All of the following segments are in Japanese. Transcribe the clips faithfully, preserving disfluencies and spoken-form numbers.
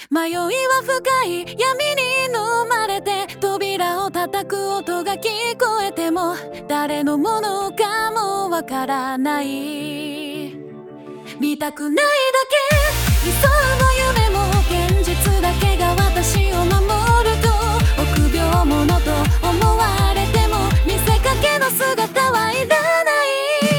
迷いは深い闇に飲まれて、扉を叩く音が聞こえても誰のものかもわからない。見たくないだけ理想も夢も現実だけが私を守ると、臆病者と思われても見せかけの姿はいらない。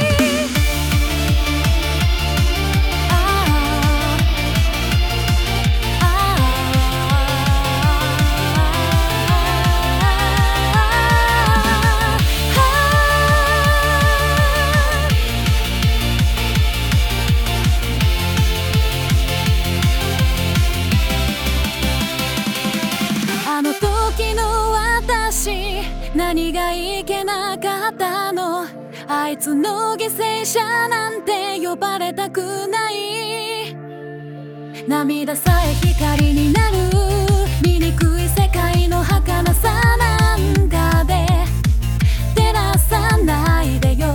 あの時の私、何がいけなかったの。あいつの犠牲者なんて呼ばれたくない。涙さえ光になる醜い世界の儚さなんかで照らさないでよ。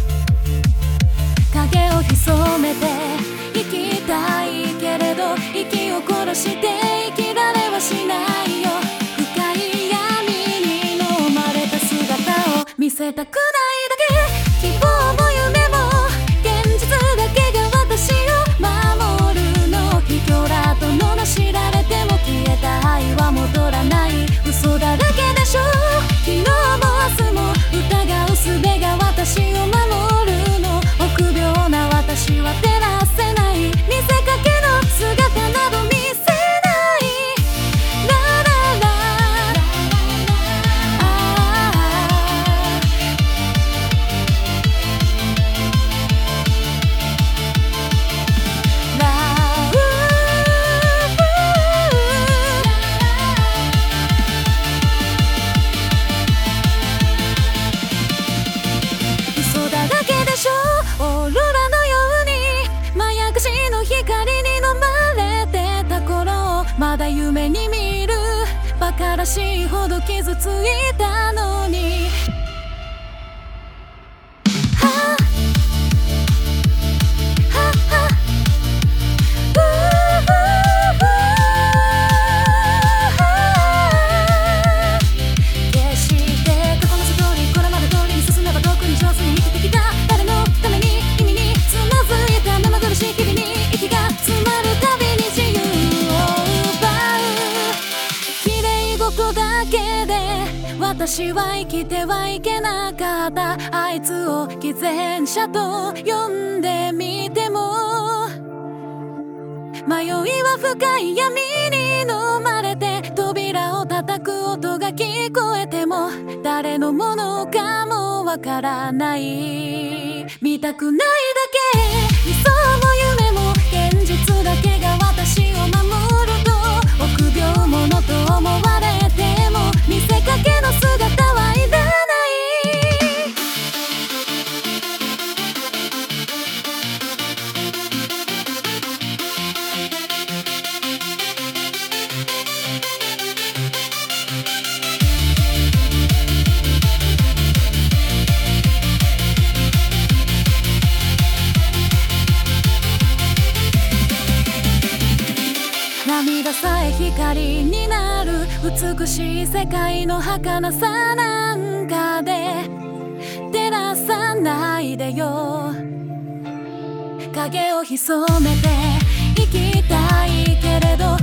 影を潜めて生きたいけれど息を殺して生きられはしないよ。深い闇に飲まれた姿を見せたくないだけ。希望も夢も現実だけが私を守るの。卑怯だと罵られても消えた愛は戻らない。嘘だらけでしょ。昨日も明日も疑う術が私を守るの。臆病な私は照らせない。見せかけの姿など見せない。ラララ嘘だらけでしょ。オーロラのようにまやかしの光に飲まれてた頃をまだ夢に見る。馬鹿らしいほど傷ついたのに。はあはあはあうう決して過去のストーリーこれまで通りに進めば特に上手に生きてきた。誰のために意味につまずいた目まぐるしい日々に息が詰まるたびに自由を奪う。綺麗事だけで私は生きてはいけなかった。あいつを偽善者と呼んでみても迷いは深い闇に飲まれて、扉を叩く音が聞こえても誰のものかもわからない。見たくないだけ理想も夢も現実だけが私を守ると、臆病者と思われても見せかけの姿はいらない。涙さえ光になる美しい世界の儚さなんかで照らさないでよ。影を潜めて生きたいけれど